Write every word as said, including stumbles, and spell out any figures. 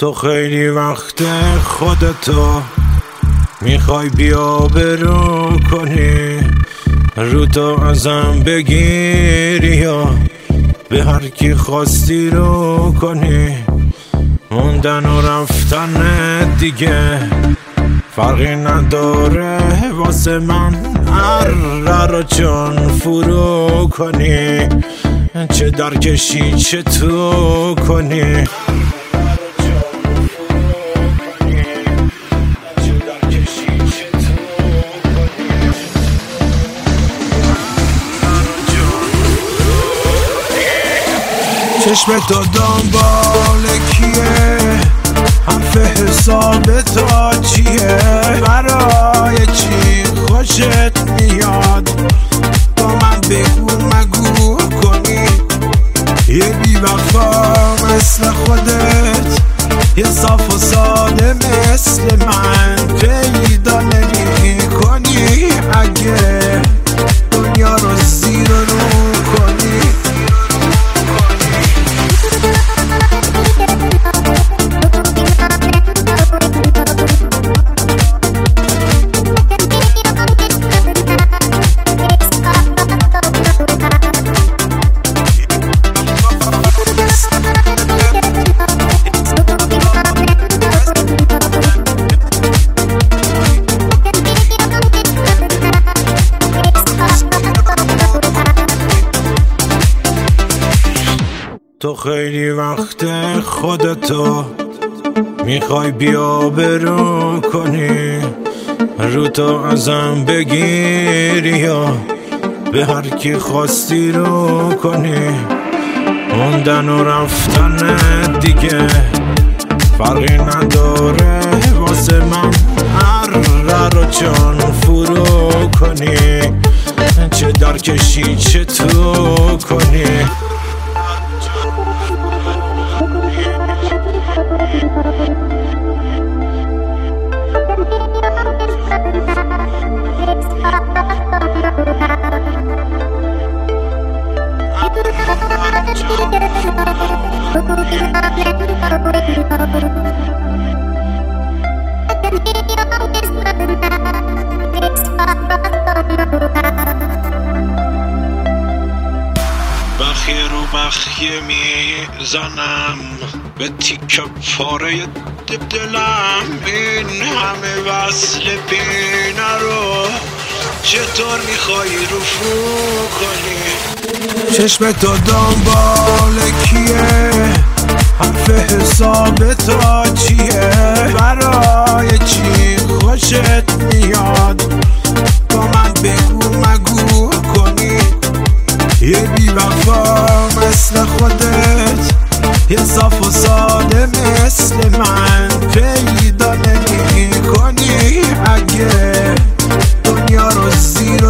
تو خیلی وقت خودتو میخوای بیا برو کنی، رو تو ازم بگیری یا به هر کی خواستی رو کنی. موندن و رفتن دیگه فرقی نداره واسه من، هر رو چون فرو کنی، چه در کشی چه تو کنی. چشم تو دنبال کیه؟ حرف حساب تا چیه؟ برای چی خوشت میاد؟ با من بگو مگو کنی. یه بی وفا مثل خودت، یه صاف و ساده مثل من پیدا نمی کنی. اگه دنیا رو زیر و رو کنی، تو خیلی وقت خودتو میخوای بیا برو کنی، رو تو ازم بگیری یا به هر کی خواستی رو کنی. موندن و رفتن دیگه فرقی نداره واسه من، هر رو چون فرو کنی، چه در کشی چه تو کنی. بخیه رو بخیه میزنم به تیکه پاره دلم، این همه وصل پینه رو چطور میخوای رفو کنی. چشم تو دنبال کیه؟ حرف حساب تا چیه؟ برای چی خوشت میاد؟ با من بگو مگو کنی. یه بی وفا مثل خودت، یه صاف و ساده مثل من پیدا نمی کنی. اگه دنیا رو زیر